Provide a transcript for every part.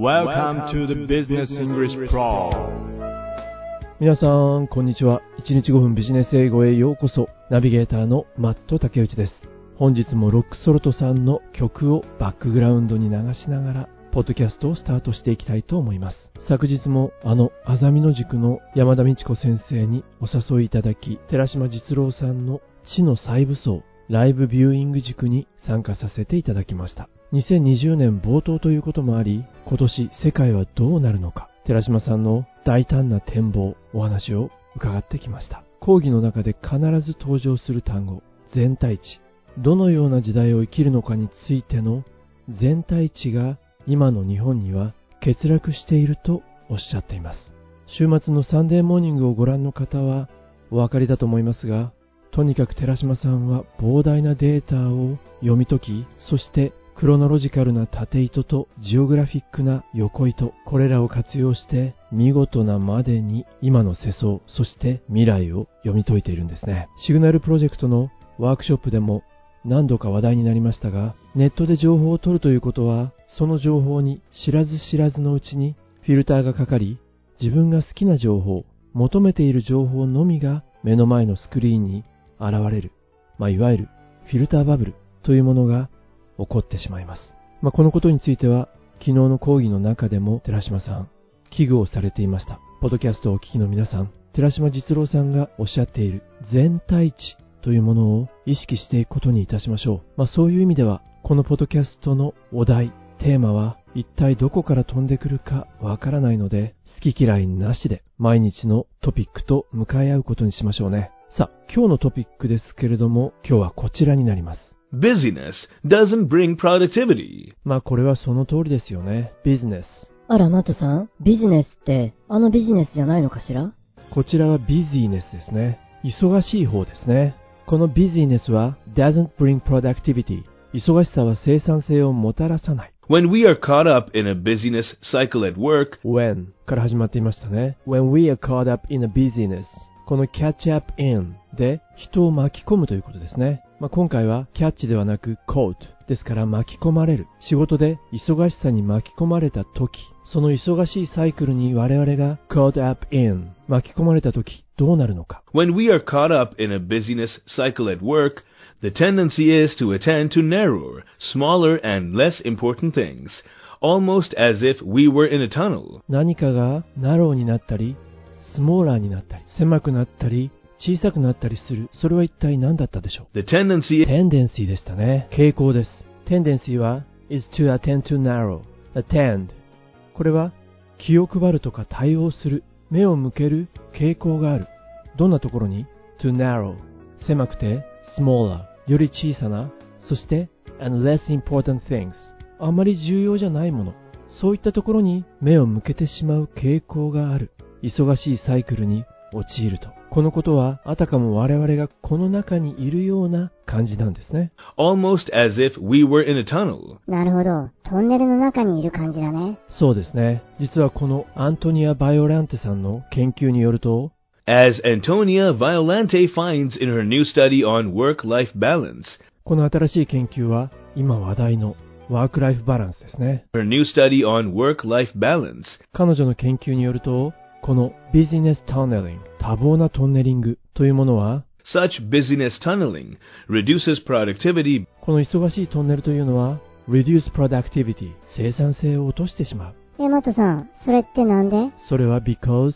Welcome to the Business English Pro。 皆さんこんにちは。1日5分ビジネス英語へようこそ。ナビゲーターのマット竹内です。本日もロックソルトさんの曲をバックグラウンドに流しながらポッドキャストをスタートしていきたいと思います。昨日もあざみ野塾の山田美智子先生にお誘いいただき、寺島実郎さんの知の細部層ライブビューイング塾に参加させていただきました。2020年冒頭ということもあり、今年世界はどうなるのか、寺島さんの大胆な展望、お話を伺ってきました。講義の中で必ず登場する単語、全体値。どのような時代を生きるのかについての全体値が今の日本には欠落しているとおっしゃっています。週末のサンデーモーニングをご覧の方はお分かりだと思いますが、とにかく寺島さんは膨大なデータを読み解き、そしてクロノロジカルな縦糸とジオグラフィックな横糸、これらを活用して見事なまでに今の世相、そして未来を読み解いているんですね。シグナルプロジェクトのワークショップでも何度か話題になりましたが、ネットで情報を取るということは、その情報に知らず知らずのうちにフィルターがかかり、自分が好きな情報、求めている情報のみが目の前のスクリーンに現れる、いわゆるフィルターバブルというものが起こってしまいます。このことについては昨日の講義の中でも寺島さん危惧をされていました。ポッドキャストをお聞きの皆さん、寺島実郎さんがおっしゃっている全体値というものを意識していくことにいたしましょう。そういう意味ではこのポッドキャストのお題、テーマは一体どこから飛んでくるかわからないので、好き嫌いなしで毎日のトピックと向かい合うことにしましょうね。さあ、今日のトピックですけれども、今日はこちらになります。 Busyness doesn't bring productivity。 これはその通りですよね。ビジネス。 あら、マットさん、ビジネスってビジネスじゃないのかしら？ こちらはビジネスですね。忙しい方ですね。このビジネスは doesn't bring productivity。 忙しさは生産性をもたらさない。 When we are caught up in a busyness cycle at work, when から始まっていましたね。When we are caught up in a busyness、 この catch up in で人を巻き込むということですね。今回はキャッチではなく caught ですから、巻き込まれる。仕事で忙しさに巻き込まれた時、その忙しいサイクルに我々が caught up in 巻き込まれた時どうなるのか。 When we are caught up in a busyness cycle at work, the tendency is to attend to narrower, smaller and less important things, almost as if we were in a tunnel. 何かがナローになったりスモーラーになったり狭くなったり小さくなったりする。それは一体何だったでしょう。 The tendency tendency でしたね。傾向です。tendency は is to attend to narrow。 attend、 これは気を配るとか対応する、目を向ける傾向がある。どんなところに？ to narrow、 狭くて smaller、 より小さな、そして and less important things、 あまり重要じゃないもの、そういったところに目を向けてしまう傾向がある。忙しいサイクルに陥ると。このことはあたかも我々がこの中にいるような感じなんですね。 almost as if we were in a tunnel. なるほど。トンネルの中にいる感じだね。 そうですね。実はこのアントニア・バイオランテさんの研究によると、 As Antonia Violante finds in her new study on work-life balance, この新しい研究は今話題のワークライフバランスですね。 her new study on work-life balance, 彼女の研究によると、このビジネスタンネリング、多忙なトンネリングというものは、 such business tunneling reduces productivity. この忙しいトンネルというのは reduce productivity、 生産性を落としてしまう。 マットさん、それってなんで？ それは because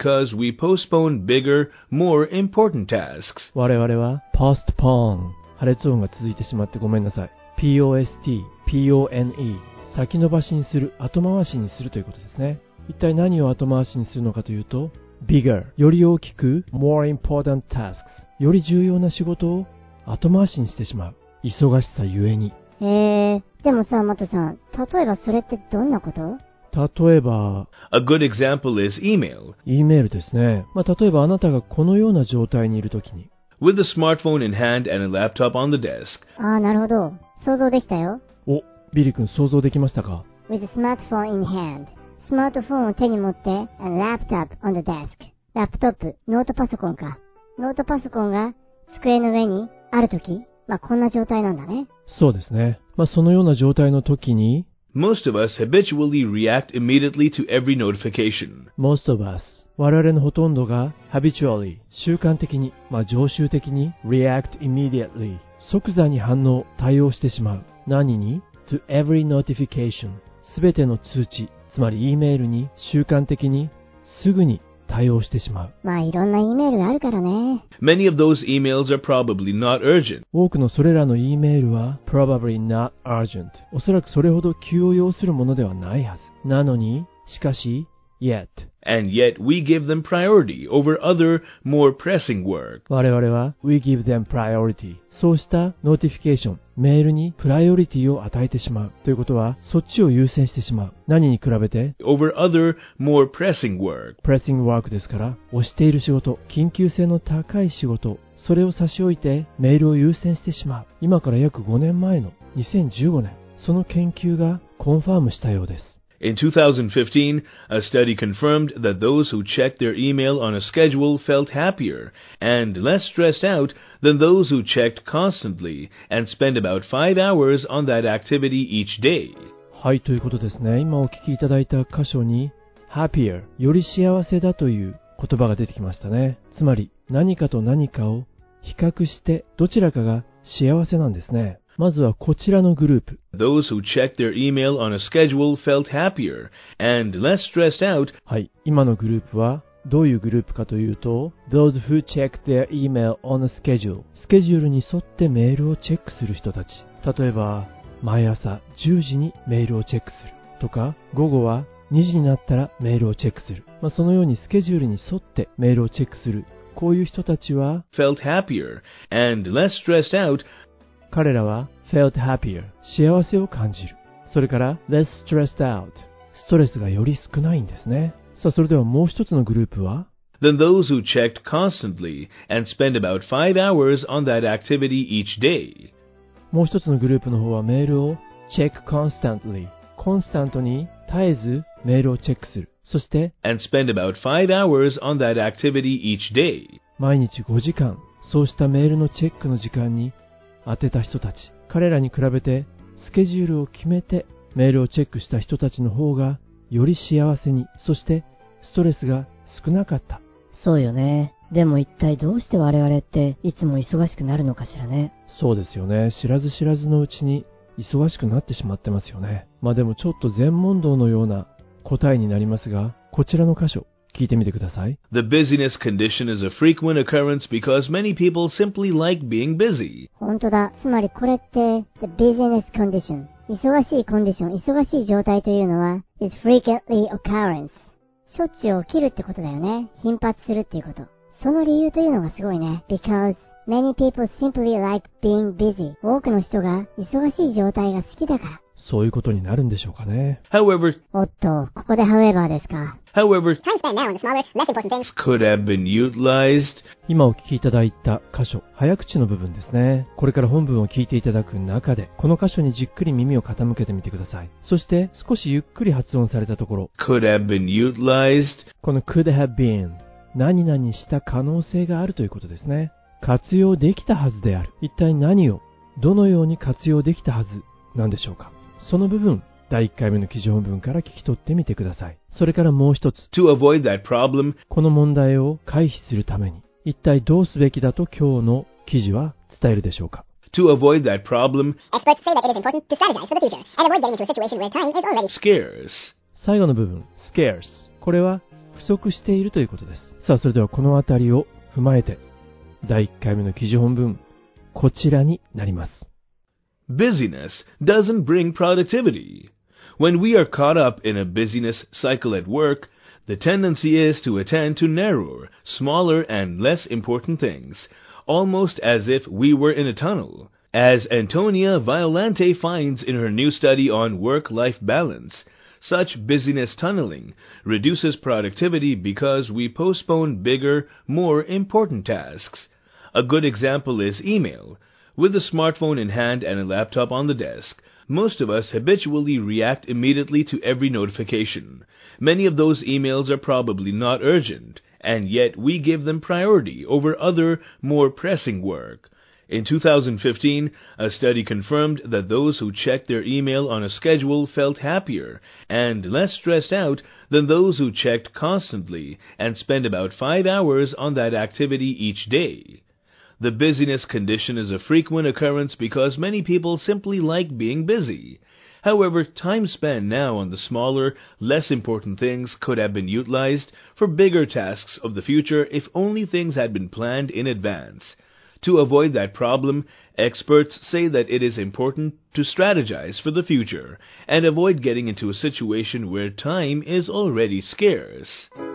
we postpone bigger, more important tasks. 我々は postpone、 破裂音が続いてしまってごめんなさい。 POST、PONE、 先延ばしにする、後回しにするということですね。一体何を後回しにするのかというと、 bigger、 より大きく more important tasks、 より重要な仕事を後回しにしてしまう。忙しさゆえに。 でもさ、マットさん、例えばそれってどんなこと？ 例えば A good example is email. E メールですね。例えばあなたがこのような状態にいるときに、 With a smartphone in hand and a laptop on the desk. なるほど。想像できたよ。 お、ビリ君想像できましたか？ With a smartphone in hand。スマートフォンを手に持って、and laptop on the desk。ラップトップ、ノートパソコンか。ノートパソコンが机の上にあるとき、こんな状態なんだね。 そうですね。そのような状態の時に、 Most of us habitually react immediately to every notification. Most of us 我々のほとんどが habitually 習慣的に、常習的に react immediately 即座に反応、対応してしまう。何に to every notification すべての通知、つまり E メールに習慣的にすぐに対応してしまう。 いろんな E メールがあるからね。 Many of those emails are probably not urgent. 多くのそれらの E メールは probably not urgent おそらくそれほど急を要するものではないはず。なのに、しかし、yet And yet we give them priority over other, more pressing work. 我々は we give them priority そうしたノーティフィケーション、メールにプライオリティを与えてしまう。ということは、そっちを優先してしまう。何に比べて Over other, more pressing work. プレッシングワークですから、押している仕事、緊急性の高い仕事、それを差し置いてメールを優先してしまう。今から約5年前の2015年、その研究がコンファームしたようです。 In 2015, a study confirmed that those who checked their email on a schedule felt happier and less stressed out than those who checked constantly and spent about 5 hours on that activity each day. はい、ということですね。今お聞きいただいた箇所に happier より幸せだという言葉が出てきましたね。つまり何かと何かを比較してどちらかが幸せなんですね。まずはこちらのグループ。 Those who checked their email on a schedule felt happier and less stressed out. はい、今のグループはどういうグループかというと Those who check their email on a schedule スケジュールに沿ってメールをチェックする人たち。例えば毎朝10時にメールをチェックするとか、午後は2時になったらメールをチェックする。そのようにスケジュールに沿ってメールをチェックする。こういう人たちは felt happier and less stressed out. 彼らは felt happier 幸せを感じる。それから less stressed out ストレスがより少ないんですね。さあ、それではもう一つのグループは Than those who checked constantly and spent about 5 hours on that activity each day. もう一つのグループの方はメールを check constantly コンスタントに絶えずメールをチェックする。そして and spend about 5 hours on that activity each day. 毎日5時間そうしたメールのチェックの時間に当てた人たち。彼らに比べてスケジュールを決めてメールをチェックした人たちの方がより幸せに、そしてストレスが少なかった。 そうよね。でも一体どうして我々っていつも忙しくなるのかしらね。 そうですよね。知らず知らずのうちに忙しくなってしまってますよね。でもちょっと全問答のような答えになりますが、こちらの箇所聞いてみてください。 The busyness condition is a frequent occurrence because many people simply like being busy. 本当だ。つまりこれって the business condition 忙しいコンディション、忙しい状態というのは is frequently occurrence しょっちゅう起きるってことだよね。頻発するっていうこと。その理由というのがすごいね。Because many people simply like being busy 多くの人が忙しい状態が好きだから。 そういうことになるんでしょうかね。 However, おっと、ここで however ですか。 However, Time spent now on the smaller, less important things could have been utilized. 今お聞きいただいた箇所、早口の部分ですね。これから本文を聞いていただく中で、この箇所にじっくり耳を傾けてみてください。そして少しゆっくり発音されたところ、 Could have been utilized. この could have been 何々した可能性があるということですね。活用できたはずである。一体何を、どのように活用できたはずなんでしょうか。その部分、第1回目の記事本文から聞き取ってみてください。それからもう一つ、 To avoid that problem, この問題を回避するために、一体どうすべきだと今日の記事は伝えるでしょうか。 to avoid that problem, Experts say that it is important to strategize for the future and avoid getting into a situation where time is already scarce. 最後の部分、scarce。これは不足しているということです。さあ、それではこのあたりを踏まえて、第1回目の記事本文、こちらになります。 Busyness doesn't bring productivity. When we are caught up in a busyness cycle at work, the tendency is to attend to narrower, smaller, and less important things, almost as if we were in a tunnel. As Antonia Violante finds in her new study on work-life balance, such busyness tunneling reduces productivity because we postpone bigger, more important tasks. A good example is email. With a smartphone in hand and a laptop on the desk, most of us habitually react immediately to every notification. Many of those emails are probably not urgent, and yet we give them priority over other, more pressing work. In 2015, a study confirmed that those who checked their email on a schedule felt happier and less stressed out than those who checked constantly and spent about 5 hours on that activity each day. The busyness condition is a frequent occurrence because many people simply like being busy. However, time spent now on the smaller, less important things could have been utilized for bigger tasks of the future if only things had been planned in advance. To avoid that problem, experts say that it is important to strategize for the future and avoid getting into a situation where time is already scarce.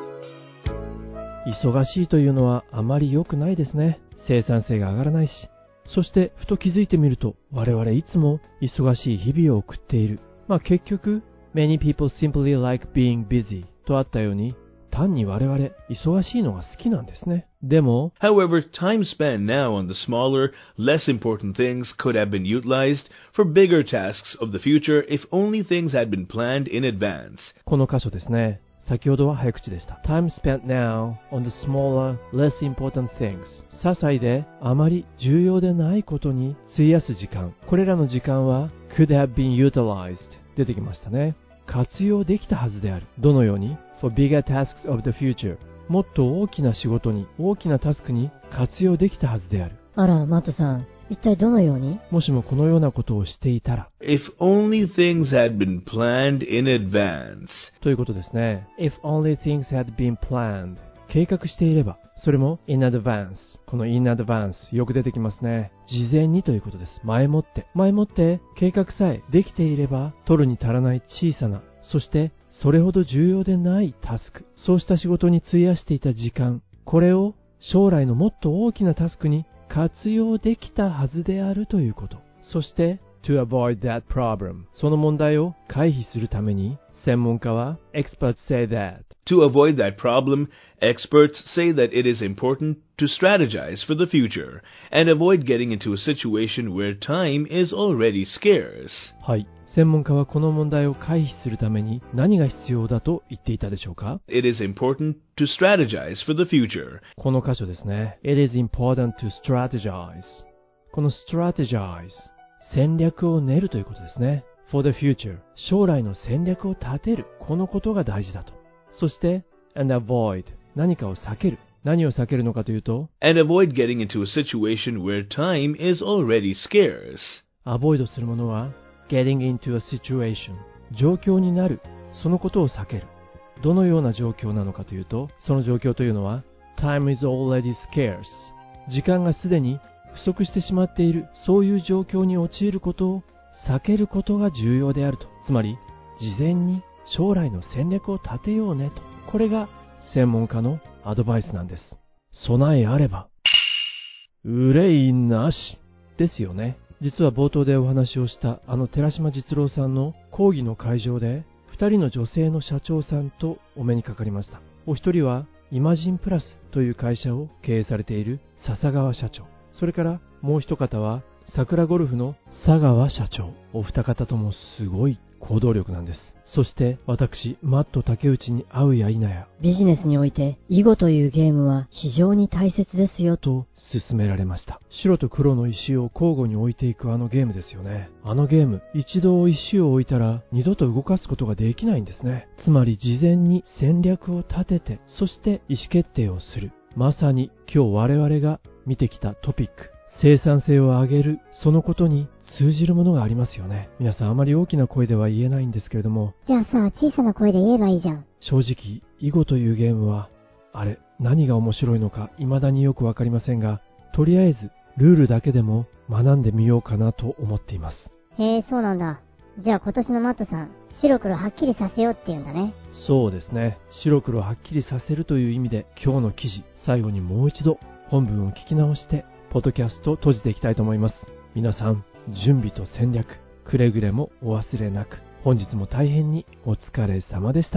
忙しいというのはあまり良くないですね。生産性が上がらないし。そしてふと気づいてみると我々いつも忙しい日々を送っている。結局 Many people simply like being busy とあったように単に我々忙しいのが好きなんですね。でも However, time spent now on the smaller, less important things could have been utilized for bigger tasks of the future if only things had been planned in advance. この箇所ですね。先ほどは早口でした。Time spent now on the smaller, less important things 些細であまり重要でないことに費やす時間。これらの時間は could have been utilized 出てきましたね。活用できたはずである。どのように for bigger tasks of the future もっと大きな仕事に、大きなタスクに活用できたはずである。 あら、マットさん、一体どのように？ もしもこのようなことをしていたら If only things had been planned in advance. ということですね。If only things had been planned 計画していれば、それも in advance この in advance よく出てきますね。事前にということです。前もって計画さえできていれば取るに足らない小さな、そしてそれほど重要でないタスク、そうした仕事に費やしていた時間、これを将来のもっと大きなタスクに活用できたはずであるということ。そして to avoid that problem その問題を回避するために専門家は experts say that To avoid that problem, experts say that it is important to strategize for the future and avoid getting into a situation where time is already scarce. はい。専門家はこの問題を回避するために何が必要だと言っていたでしょうか？ It is important to strategize for the future. この箇所ですね。It is important to strategize. この strategize 戦略を練るということですね。For the future 将来の戦略を立てる。このことが大事だと。そして and avoid 何かを避ける。何を避けるのかというと And avoid getting into a situation where time is already scarce. アボイドするものはgetting into a situation 状況になる。そのことを避ける。どのような状況なのかというと、その状況というのは time is already scarce 時間がすでに不足してしまっている、そういう状況に陥ることを避けることが重要であると。つまり事前に将来の戦略を立てようねと。これが専門家のアドバイスなんです。備えあれば憂いなしですよね。実は冒頭でお話をした寺島実郎さんの講義の会場で2人の女性の社長さんとお目にかかりました。お一人はイマジンプラスという会社を経営されている笹川社長、それからもう一方は桜ゴルフの佐川社長。お二方ともすごい行動力なんです。そして私マット竹内に会うや否やビジネスにおいて囲碁というゲームは非常に大切ですよと勧められました。白と黒の石を交互に置いていくあのゲームですよね。あのゲーム、一度石を置いたら二度と動かすことができないんですね。つまり事前に戦略を立てて、そして意思決定をする。まさに今日我々が見てきたトピック、生産性を上げる、そのことに通じるものがありますよね。皆さんあまり大きな声では言えないんですけれども、 じゃあさ、小さな声で言えばいいじゃん。 正直囲碁というゲームはあれ何が面白いのか未だによくわかりませんが、とりあえずルールだけでも学んでみようかなと思っています。 へえ、そうなんだ。じゃあ今年のマットさん、白黒はっきりさせようって言うんだね。 そうですね。白黒はっきりさせるという意味で、今日の記事最後にもう一度本文を聞き直してポッドキャストを閉じていきたいと思います。皆さん、準備と戦略、くれぐれもお忘れなく。本日も大変にお疲れ様でした。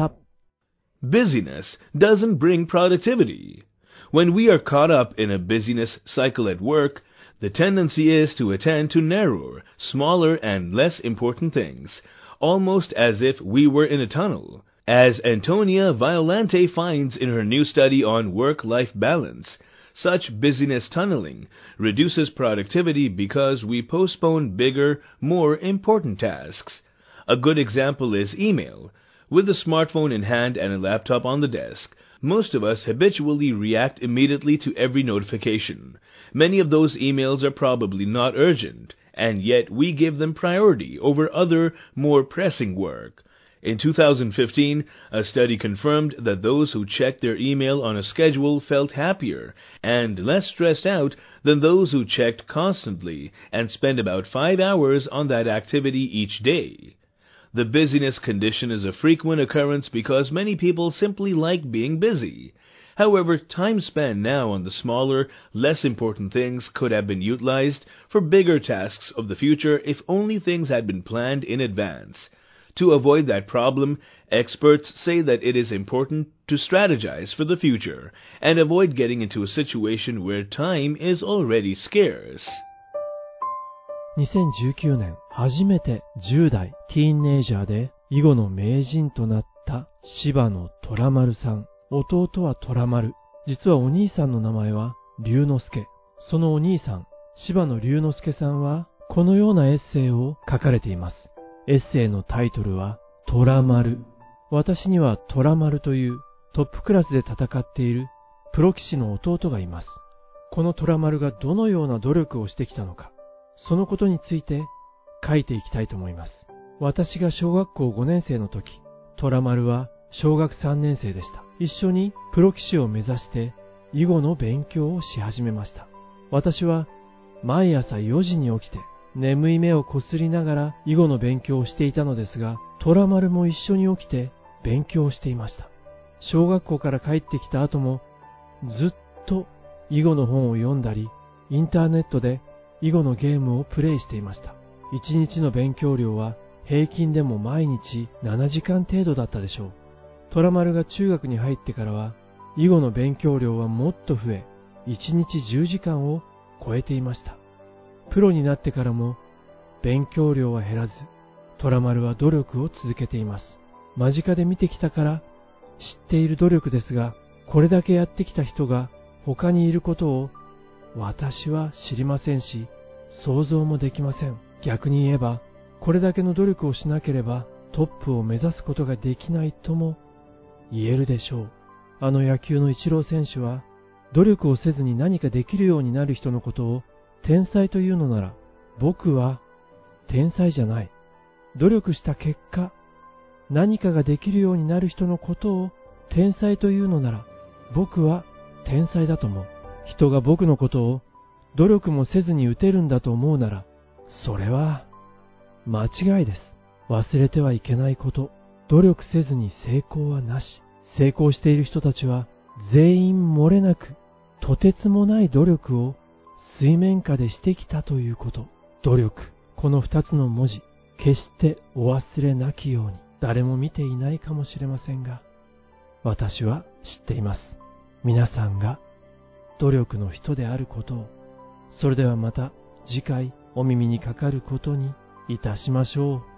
Busyness doesn't bring productivity. When we are caught up in a busyness cycle at work, the tendency is to attend to narrower, smaller, and less important things, almost as if we were in a tunnel. As Antonia Violante finds in her new study on work-life balance, Such busyness tunneling reduces productivity because we postpone bigger, more important tasks. A good example is email. With a smartphone in hand and a laptop on the desk, most of us habitually react immediately to every notification. Many of those emails are probably not urgent, and yet we give them priority over other, more pressing work. In 2015, a study confirmed that those who checked their email on a schedule felt happier and less stressed out than those who checked constantly and spent about 5 hours on that activity each day. The busyness condition is a frequent occurrence because many people simply like being busy. However, time spent now on the smaller, less important things could have been utilized for bigger tasks of the future if only things had been planned in advance. To avoid that problem, experts say that it is important to strategize for the future and avoid getting into a situation where time is already scarce. 2019年、初めて10代ティーンネイジャーで囲碁の名人となった柴野虎丸さん。弟は虎丸。実はお兄さんの名前は龍之介。そのお兄さん、柴野龍之介さんはこのようなエッセイを書かれています。エッセイのタイトルは虎丸。私には虎丸というトップクラスで戦っているプロ棋士の弟がいます。この虎丸がどのような努力をしてきたのか、そのことについて書いていきたいと思います。私が小学校5年生の時、虎丸は小学3年生でした。一緒にプロ棋士を目指して囲碁の勉強をし始めました。私は毎朝4時に起きて眠い目をこすりながら囲碁の勉強をしていたのですが、虎丸も一緒に起きて勉強をしていました。小学校から帰ってきた後もずっと囲碁の本を読んだり、インターネットで囲碁のゲームをプレイしていました。1日の勉強量は平均でも毎日7時間程度だったでしょう。虎丸が中学に入ってからは囲碁の勉強量はもっと増え、1日10時間を超えていました。プロになってからも勉強量は減らず、虎丸は努力を続けています。間近で見てきたから知っている努力ですが、これだけやってきた人が他にいることを私は知りませんし、想像もできません。逆に言えば、これだけの努力をしなければトップを目指すことができないとも言えるでしょう。あの野球のイチロー選手は、努力をせずに何かできるようになる人のことを天才というのなら、僕は天才じゃない。努力した結果、何かができるようになる人のことを天才というのなら、僕は天才だと思う。人が僕のことを努力もせずに打てるんだと思うなら、それは間違いです。忘れてはいけないこと。努力せずに成功はなし。成功している人たちは全員漏れなくとてつもない努力を水面下でしてきたということ。努力。この2つの文字、決してお忘れなきように。誰も見ていないかもしれませんが、私は知っています。皆さんが努力の人であることを。それではまた次回お耳にかかることにいたしましょう。